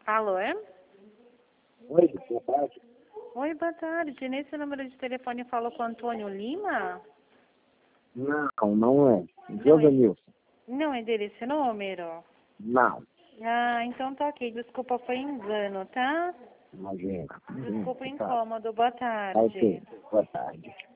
Alô, é? Oi, boa tarde. Oi, boa tarde. Nesse número de telefone falou com Antônio Lima? Não é. José Não é dele esse número? Não. Ah, então tá ok. Desculpa, foi engano, tá? Imagina. Desculpa o Tá. incômodo. Boa Tá ok. tarde. Boa tarde.